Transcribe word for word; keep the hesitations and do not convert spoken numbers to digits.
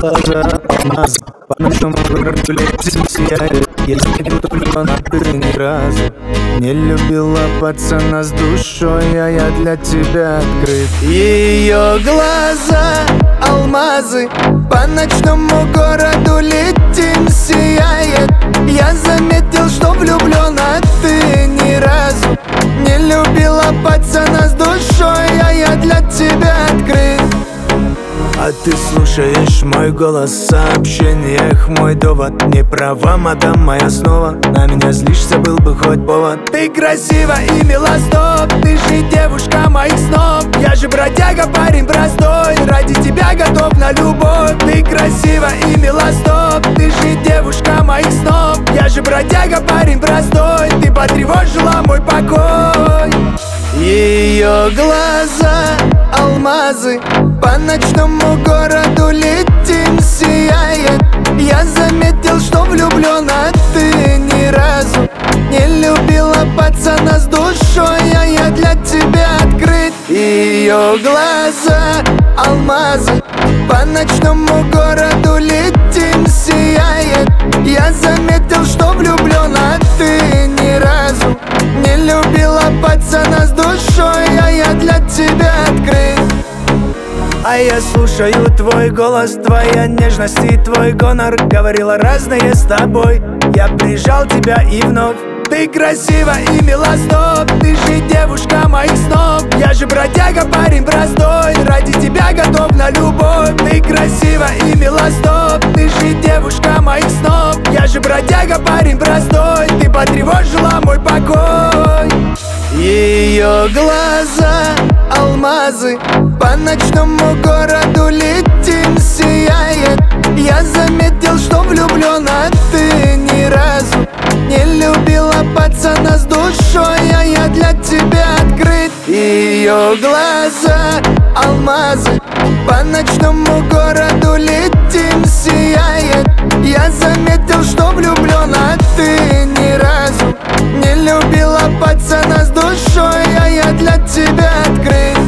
глаза алмаз, по ночному городу летит сияет. Я не влюблен, а ты ни разу не любила пацана с душой, а я для тебя открыт. Ее глаза алмазы, по ночному городу летим сияет. Я заметил, что влюблен, а ты ни разу не любила пацана с душой, а я для тебя открыт. А ты слушаешь мой голос в сообщениях, мой довод. Не права, мадам моя снова, на меня злишься, был бы хоть повод. Ты красива и мила, стоп, ты же девушка моих снов. Я же бродяга, парень простой, ради тебя готов на любовь. Ты красива и мила, стоп, ты же девушка моих снов. Я же бродяга, парень простой, ты потревожила мой покой. Ее глаза алмазы, по ночному городу летим сияет. Я заметил, что влюблен, а ты ни разу не любила пацана с душой, а я для тебя открыт. Ее глаза алмазы, по ночному городу летим сияет. Я заметил, что влюблен, а ты ни разу не любила пацана с душой, а я для тебя открыт. А я слушаю твой голос, твоя нежность и твой гонор. Говорила разное с тобой, я прижал тебя и вновь. Ты красива и мила, стоп, ты же девушка моих снов. Я же бродяга, парень простой, ради тебя готов на любовь. Ты красива и мила, стоп, ты же девушка моих снов. Я же бродяга, парень простой, ты потревожила мой покой. Ее глаза алмазы, по ночному городу летим сияет. Я заметил, что влюблен, а ты ни разу не любила пацана с душой, а я для тебя открыт. Ее глаза алмазы, по ночному городу летим сияет. Я заметил, что влюблен, а ты ни разу не любила пацана с душой, а я для тебя открыт.